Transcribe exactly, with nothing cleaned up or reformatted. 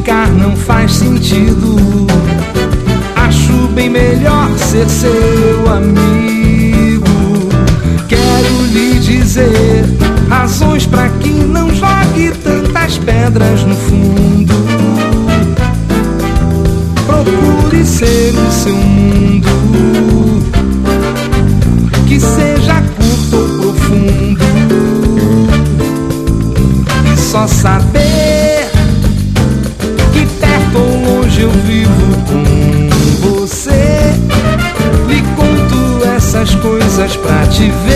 ficar não faz sentido. Acho bem melhor ser seu amigo. Quero lhe dizer razões pra que não jogue tantas pedras no fundo. Procure ser o seu mundo, que seja curto ou profundo, e só saber que perto ou longe eu vivo com você. Lhe conto essas coisas pra te ver.